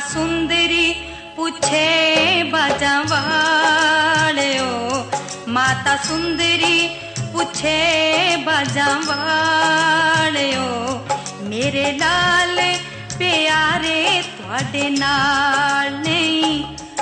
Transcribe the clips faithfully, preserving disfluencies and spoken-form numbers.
सुंदरी पूछे बाजा वालियो, माता सुंदरी पूछे बाजा वालियो, मेरे लाल प्यारे तुहाडे नाल नहीं।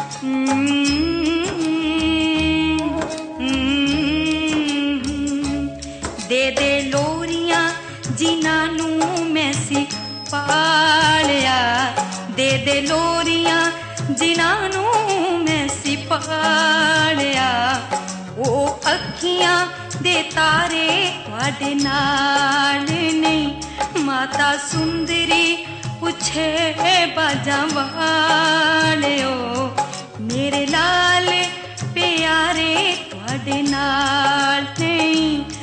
दे दे लोरियां जिन्हां नू मैं सी पालिया, दे दे लोरियां जिन्हां नू मैं सी पालिया, ओ अखियां दे तारे तुहाडे नाल नहीं। माता सुंदरी पूछे बाजा वालियो, मेरे लाल प्यारे तुहाडे नाल नहीं।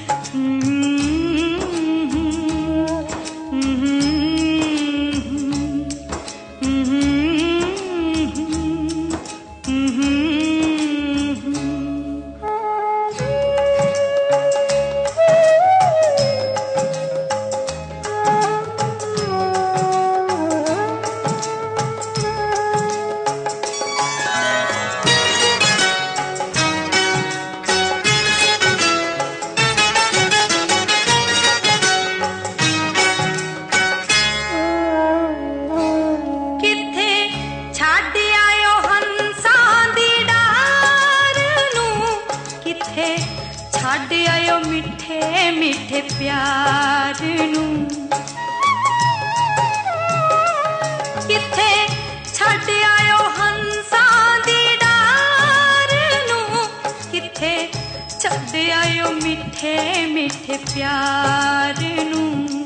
छड़ आयो मिठे मिठे प्यार नू, किथे छड़ आयो हंसां दी डार नू, किथे छड़ आयो मिठे मिठे प्यार नू।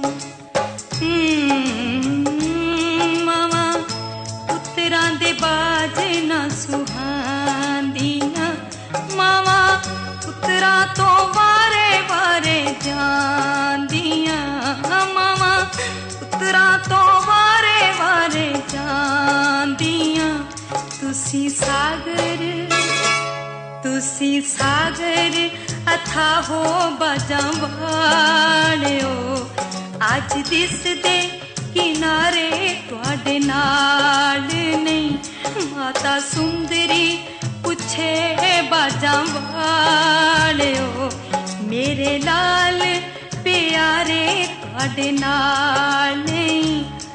मावा पुत्रां दे बाज ना सुहांदियां, मावा पुत्रा तो वारे वारे जांदियां, मावा पुत्रा तो वारे वारे जांदियां। तुसी सागर तुसी सागर अथाहो बाजा वालियो, अज दिस दे किनारे तुहाडे नाल नहीं। माता सुंदरी पूछे बाजा वालियो, मेरे लाल प्यारे तुहाडे नाल नहीं।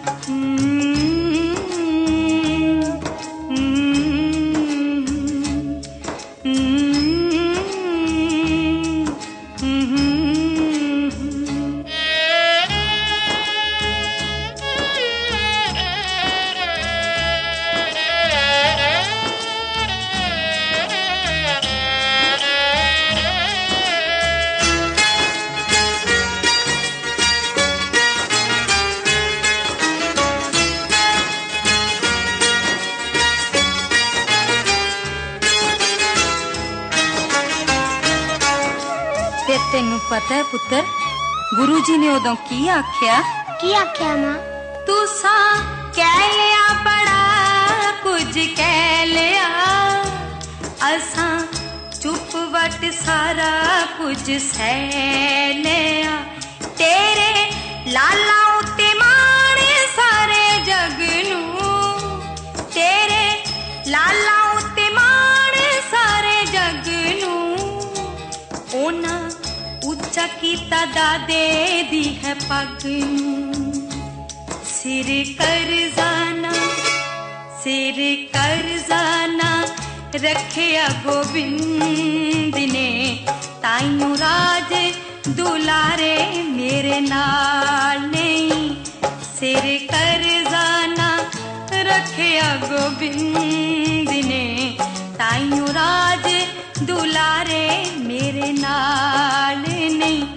तेनू पता है पुत्र, गुरु जी ने उदों की आख्या? की आख्या मां? तुसा कह लिया बड़ा कुछ कह लिया, असां चुप वट सारा कुछ सह लिया। तेरे लाला उते माणे सारे जग नू, तेरे लाला उते माणे सारे जग नू। ओना उच्चा कीता दादे दी है पग नू, सिर करजाना सिर करजाना रखिया गोबिंद ने, ताइयों राज दुलारे मेरे नाल नहीं। सिर करजाना रखिया गोबिंद ने, ताइयों राज दुलारे मेरे नाल नहीं।